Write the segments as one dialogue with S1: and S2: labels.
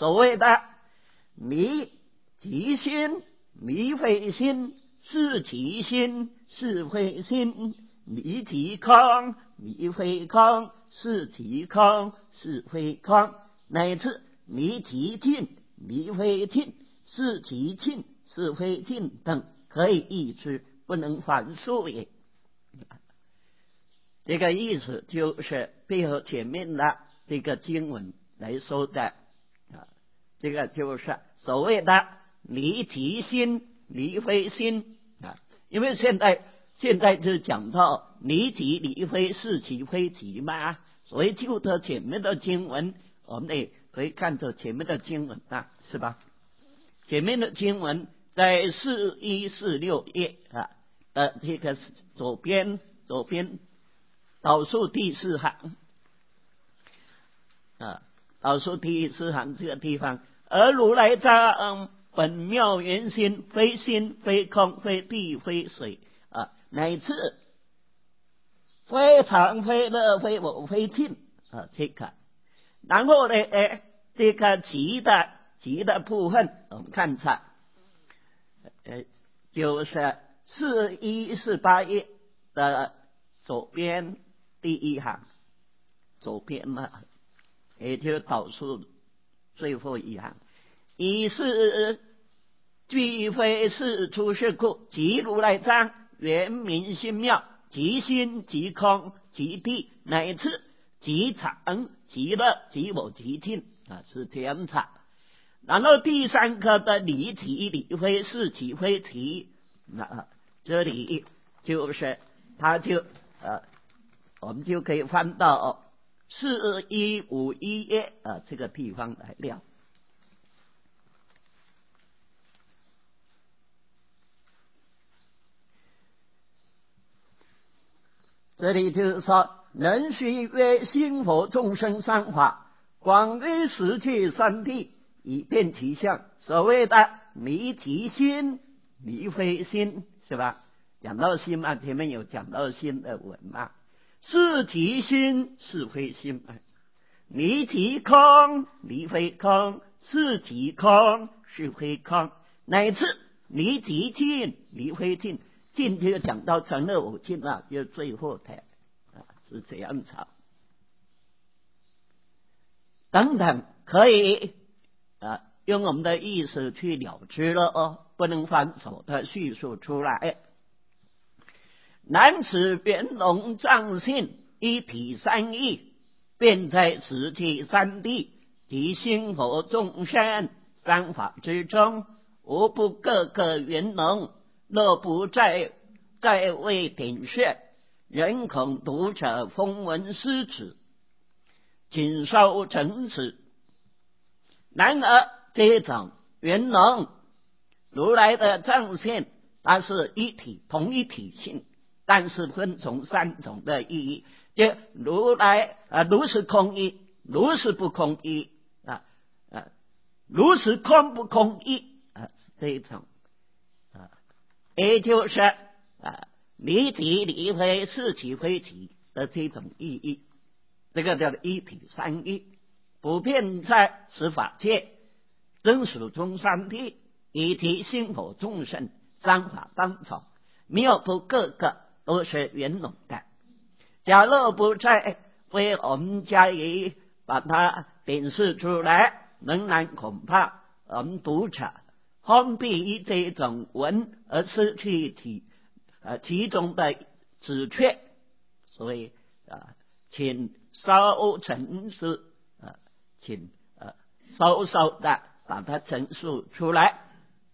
S1: 所谓的离其心，离非心，是其心，是非心，离其空，离非空，是其空，是非空，乃至离其境，离非境，是其境，是非境等，可以译之，不能反述也。这个意思就是配合前面的这个经文来说的这个就是所谓的离其心，离非心因为现在就讲到离其离非，是其非其嘛，所以就着前面的经文，我们也可以看着前面的经文是吧？前面的经文在4146页这个左边倒数第4行倒数第4行这个地方，而如来藏本妙圆心，非心非空非地非水乃至非常非乐非我非尽这个，然后呢这个极的部分我们看一下就是4148页的左边第1行，左边也就是倒数最后一行，以是俱非是出世故，即如来藏圆明心妙，即心即空即地，乃至即常即乐即我即尽是这样子。然后第3课的离其离非，是其非其这里就是它就我们就可以翻到4151页这个地方来了。这里就是说，人须曰心佛众生三法，广于十界三地，以辨其相。所谓的离其心，离非心，是吧？讲到心嘛，前面有讲到心的文嘛，是其心，是非心离其空，离非空，是其空，是非空，乃至离其尽，离非尽，尽就讲到成了我尽就最后的是这样子等等，可以用我们的意识去了知了不能反手的叙述出来。南此圆融藏性，一体三义，遍在十界三地，及心佛众生三法之中，无不各个圆融，若不在位点穴，人恐读者风闻失止，谨受诚实。然而这种圆融如来的藏性，它是一体，同一体性，但是分从3种的意义，就如来如是空义，如是不空义如是空不空义这一种也就是离体离非，是其非其的这种意义，这个叫一体三义，普遍在十法界，真实中三谛，以及心佛众生三法当中，没有不各个都是圆融的。假若不再为我们加以把它点示出来，仍然恐怕我们读者封闭于这种文而失去其中的旨趣，所以请稍诚实请稍稍的把它陈述出来。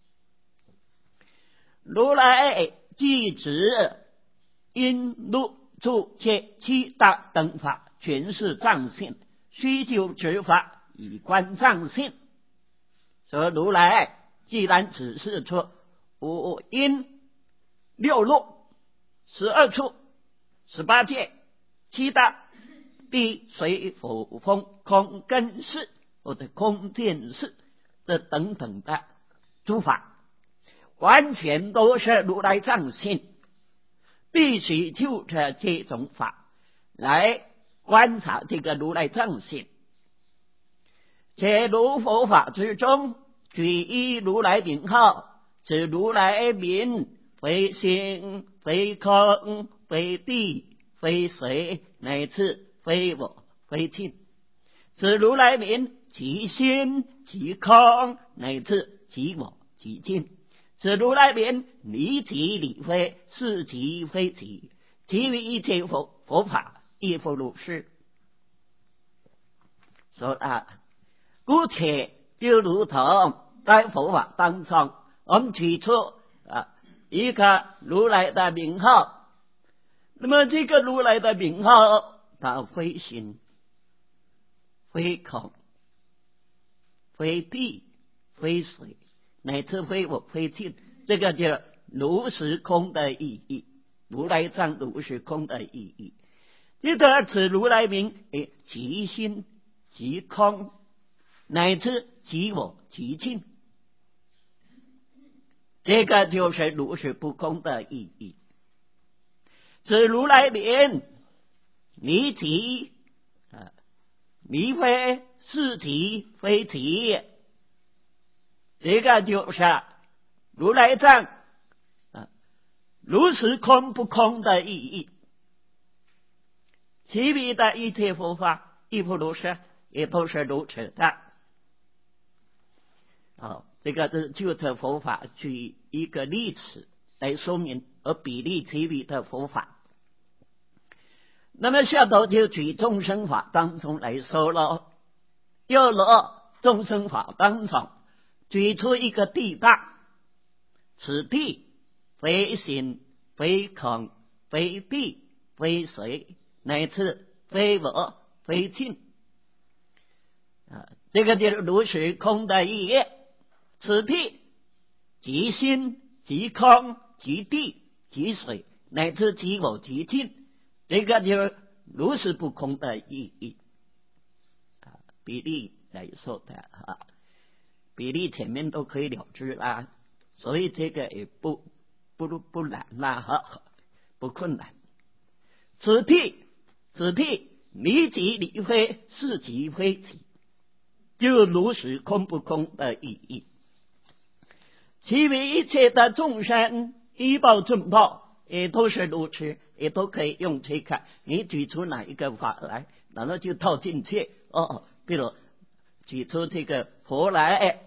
S1: 如来即指因入住且七大等法，全是藏性，须就执法以观藏性。所以如来既然指示出五因六路12处18界七大地水火风空根识或者空见识这等等的诸法，完全都是如来藏性，必须就着这种法来观察这个如来藏性。 且如佛法之中，举一如来名号，此如来名非心非空非地非水，乃至非我非尽。此如来名其心其空，乃至其我其尽。此如来名离体理非，是即非体，其余一切佛法亦复如是。说姑且就如同在佛法当中，我们举出一个如来的名号，那么这个如来的名号，它非心非空非地非水，乃至非我非尽，这个叫如实空的意义，如来藏如实空的意义。这个此如来名其心其空，乃至其我其尽，这个就是如实不空的意义。此如来名离体离非，是体非体，这个就是如来藏如实空不空的意义。其余的一切佛法亦复如是，也都是如此的。这个是就这佛法举一个例子来说明而比例其余的佛法。那么下头就举众生法当中来说了，又了众生法当中举出一个地大，此地非心非空非地非水，乃至非我非尽，这个就是如实空的意义。此地即心即空即地即水，乃至即我即尽，这个就是如实不空的意义。比例来说的比例前面都可以了知啦，所以这个也不难啦，不困难。此地离即离非，是即非体，就如实空不空的意义。其余一切的众生依报正报也都是如此，也都可以用这个，你举出哪一个法来，然后就套进去。比如举出这个佛来，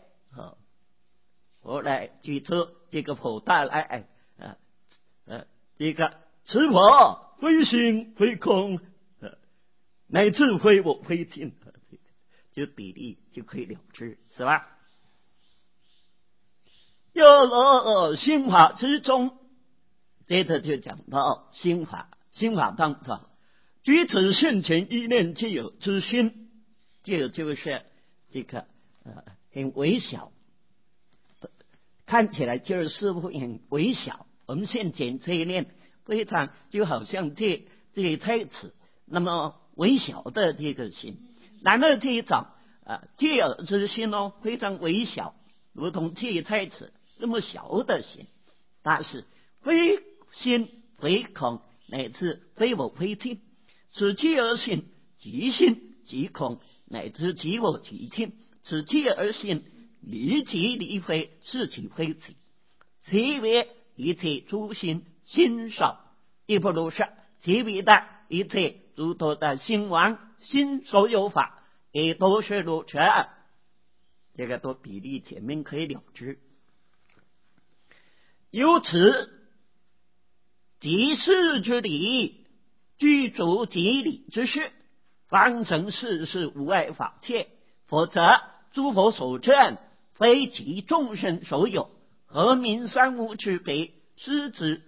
S1: 举出这个佛大来，这个此佛非心非空，乃至非我非尽，就比例就可以了知，是吧？又了心法之中，接着就讲到心法当中，举此现前一念皆有之心，就是这个很微小，看起来就是似乎很微小。我们现前这一念非常就好像这太子那么微小的这个心，然而这一种戒耳之心非常微小，如同芥菜子这么小的心，但是非心非空，乃至非我非尽，此戒而心即心即空，乃至即我即尽，此戒而心离即离非，是即非体，其余一切诸心心少亦不如是，其余的一切诸多的心王心所有法也都是如此。这个都比例前面可以了知。由此即事之理，具足即理之事，方成世事无碍法界，否则诸佛所证非其众生所有，何名三无之别？失之。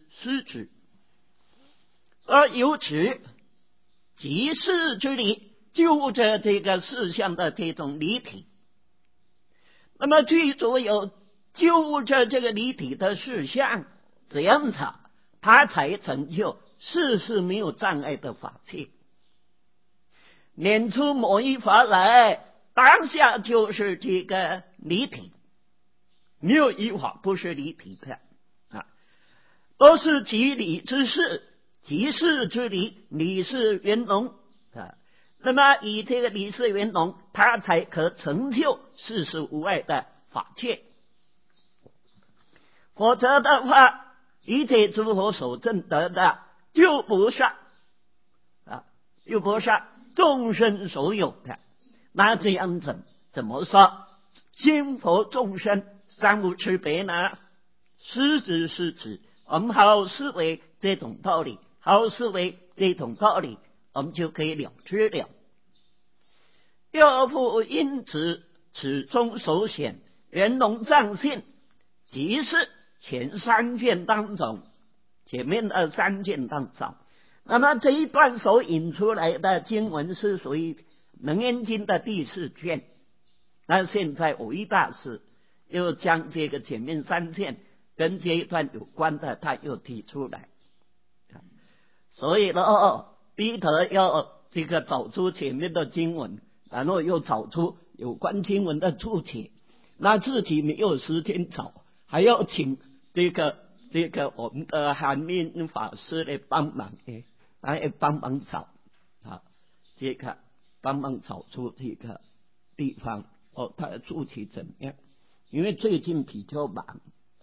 S1: 而由此即事之理，就着这个事项的这种理体，那么具足有就着这个理体的事项，这样子他才成就事事没有障碍的法界。念出某一法来，当下就是这个理体，没有一法不是理体的都是即理之事，即事之理，理是圆融那么以这个理事圆融，他才可成就世事无碍的法界。否则的话，一切诸佛所证得的就不是又不是众生所有的。那这样怎么说？心佛众生三无区别呢？是指我们好思维这种道理，好思维这种道理，我们就可以了知了。又复因此中所显圆融藏性，即是前三卷当中，前面的三卷当中，那么这一段所引出来的经文是属于楞严经的第4卷。那现在五一大师又将这个前面3卷跟这一段有关的，他又提出来。所以呢，彼得要这个找出前面的经文，然后又找出有关经文的注解，那自己没有时间找，还要请这个我们的韩明法师来帮忙，来帮忙找这个帮忙找出这个地方。他的注解怎么样？因为最近比较忙，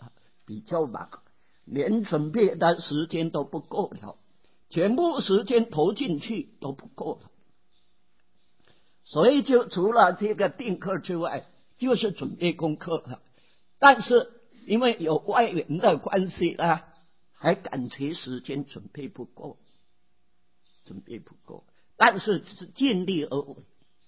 S1: 连准备的时间都不够了，全部时间投进去都不够了，所以就除了这个定课之外，就是准备功课了。但是因为有外援的关系呢，还感觉时间准备不够，但是只是尽力而为。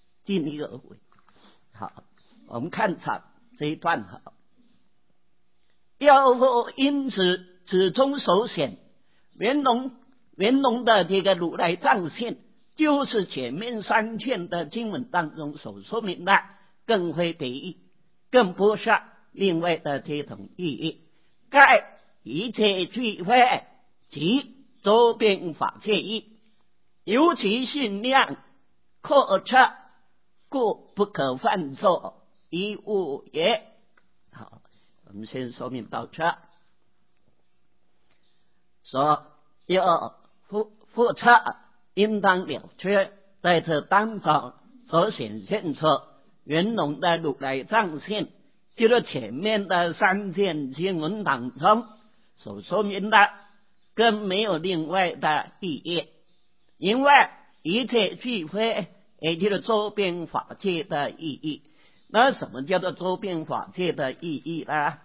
S1: 好，我们看场这一段好。要复因此中所显圆融的这个如来藏性，就是前面3卷的经文当中所说明的，更非别意，更不是另外的这种意义。盖一切聚会及周边法界义，由其性量扩测，故不可犯作一物也。好，我们先说明到这。说要复测，应当了知，在这当中所显现出圆融的如来藏性，就是前面的3卷经文当中所说明的，更没有另外的意义。因为一切聚会，也就是周边法界的意义。那什么叫做周边法界的意义呢？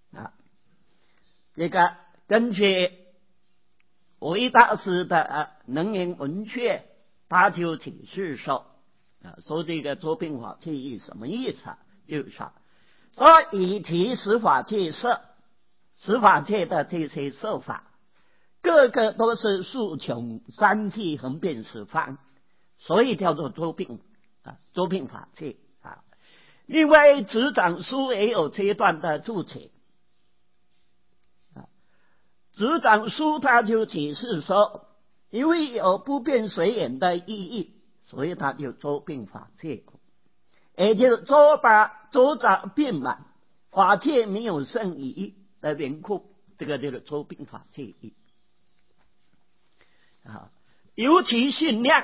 S1: 这个根据五一大师的楞严文阙，他就解释说，说这个周边法界意什么意思？就是说以其十法界色，十法界的这些色法，个个都是数穷三际横遍十方，所以叫做周遍法界。另外执掌书也有这一段的注解，执掌书他就解释说，因为有不变随缘的意义，所以他就周遍法界，也就是周掌遍满，法界没有剩余的缘故，这个就是周遍法界义。尤其性量，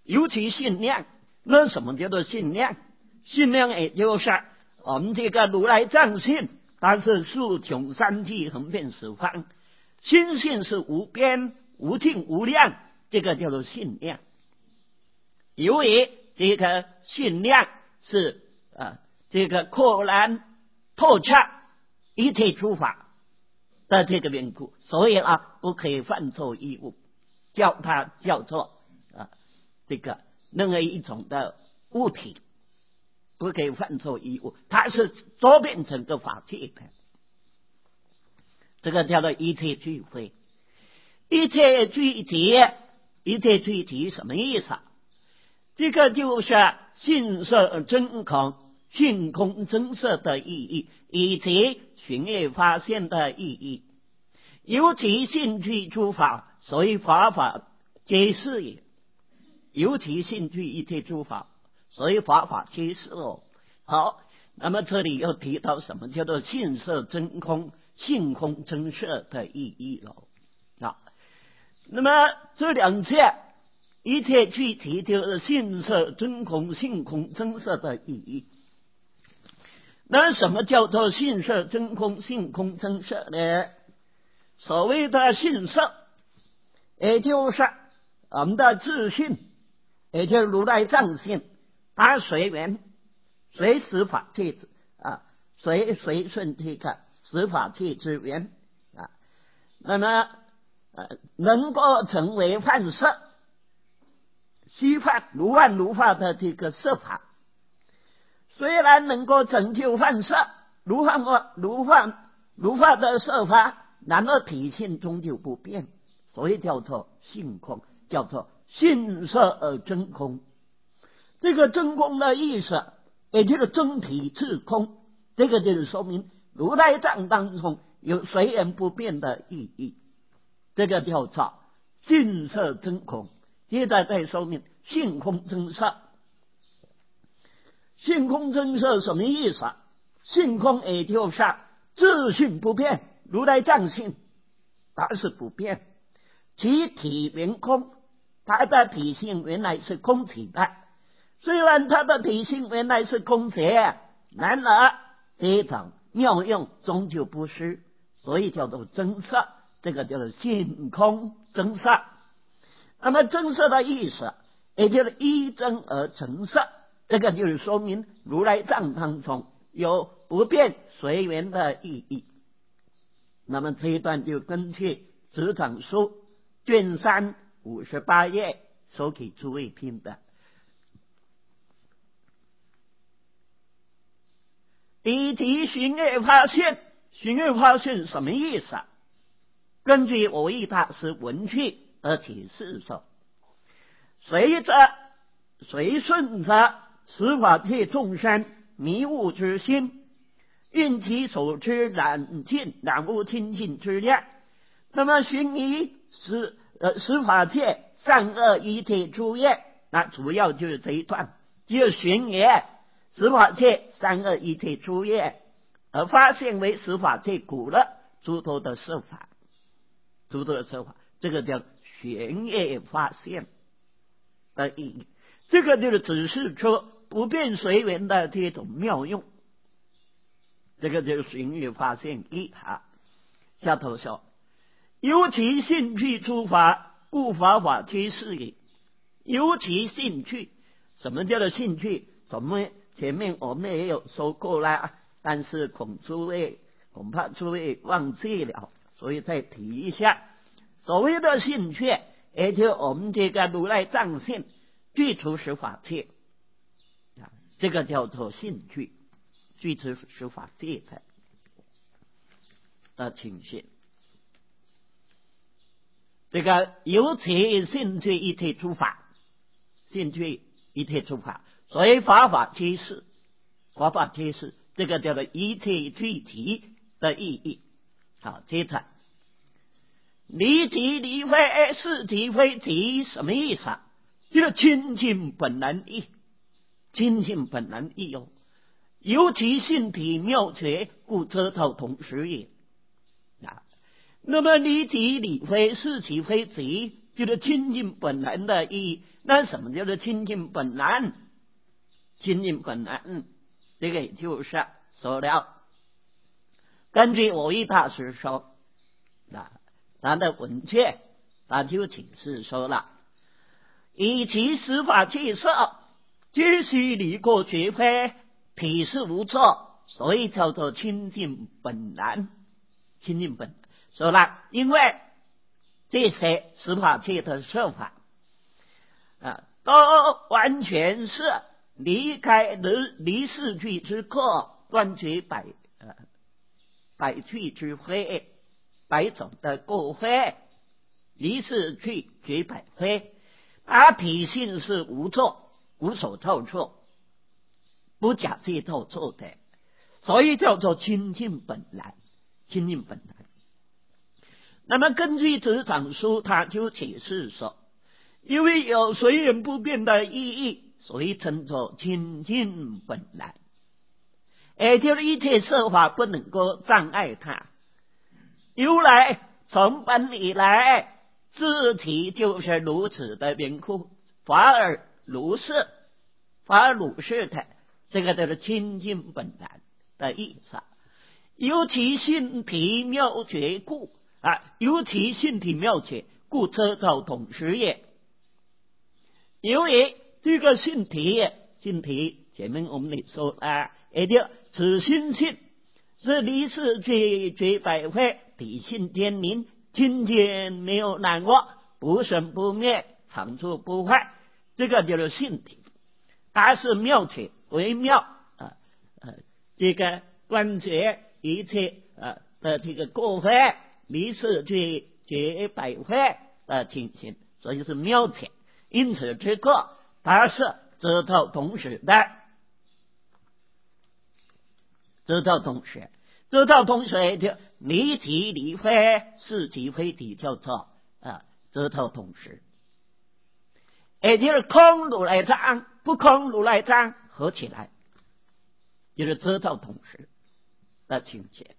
S1: 那什么叫做性量？性量也就是我们这个如来藏性，它是数穷三际横遍十方，心性是无边无尽无量，这个叫做性量。由于这个性量是这个扩然透彻一切诸法的这个缘故，所以不可以犯作一物，叫它叫做这个任何一种的物体，不可以犯作一物，它是周遍整个法界的，这个叫做一切俱会。一切聚集什么意思？这个就是性色真空、性空真色的意义，以及寻业发现的意义。尤其性具诸法，所以法皆是也。尤其性具一切诸法，所以法皆是哦。好，那么这里又提到什么叫做性色真空、性空真色的意义了。那么这两件一切具体就是性色真空性空真色的意义。那什么叫做性色真空性空真色呢？所谓的性色，也就是我们的自性，也就是如来藏性，它随缘随十法界随顺这个十法界之缘那么能够成为幻色，虚幻如幻如化的这个色法，虽然能够成就幻色如幻如化的色法，然而体性终究不变，所以叫做性空，叫做性色而真空。这个真空的意思，也就是真体自空，这个就是说明如来藏当中有随缘不变的意义，这个叫做性色真空。接着再说明性空真色。性空真色什么意思？性空也就是自性不变，如来藏性它是不变，其体原空，它的体性原来是空体的，虽然它的体性原来是空体，然而这种妙用终究不失，所以叫做真色，这个叫做性空真色。那么真色的意思，也就是依真而成色，这个就是说明如来藏当中有不变随缘的意义。那么这一段就根据执掌书卷3 58页说给诸位听的。以及寻业发现，寻业发现什么意思？根据我义大师文句而解释说，随顺着十法界众生迷悟之心，运其所知染污清净之量，那么寻于十法界善恶一切诸业，那主要就是这一段，就是寻业十法界善恶一切诸业，而发现为十法界苦乐诸多的色法，这个叫寻业发现的意义。这个就是指示出不变随缘的这种妙用，这个就是寻业发现一下头说，由其兴趣出法，故法法皆是也。由其兴趣，什么叫做兴趣？前面我们也有说过啦，但是恐怕诸位忘记了，所以再提一下。所谓的兴趣，也就是我们这个如来藏性具足十法界，这个叫做兴趣，具足十法界的情形。这个由其兴趣一切诸法，兴趣一切诸法，所以法皆是，这个叫做一切具体的意义。好，接着离体离非是体非体，什么意思？就是清净本然义，清净本然义哦。由其性体妙绝，故遮透同时也。那么离体离非是体非体，就是清净本然的意义。那什么叫做清净本然？清净本然，这个也就是说了，根据我义大师说，他的文件他就解释说了，以其十法界色，皆须离过绝非，体是无错，所以叫做清净本然。清净本然说了，因为这些十法界的色法都完全是离开离世句之过，断绝百趣之非，百种的过非，离世句绝百非，而体性是无错，无所造错，不假借造错的，所以叫做清净本来，清净本来。那么根据执掌书，他就解释说，因为有随缘不变的意义，所以称作清净本来，也就是一切色法不能够障碍它。由来从本以来，自体就是如此的缘故， 法而如是，法而如是的，这个就是清净本然的意思。由其性体妙绝故由其性体妙绝故遮照统实也。由于这个性体前面我们也说也就此心性是离世绝百会，体性天明，清净没有难过，不生不灭，常住不坏，这个就是性体。它是妙绝为妙这个断绝一切的这个过非，离世绝百会的情形，所以是妙绝。因此这个它是遮照同时的，遮照同时，遮照同时就离体离非，是即非体，叫做遮照同时。也就是空如来藏不空如来藏合起来，就是遮照同时的情形。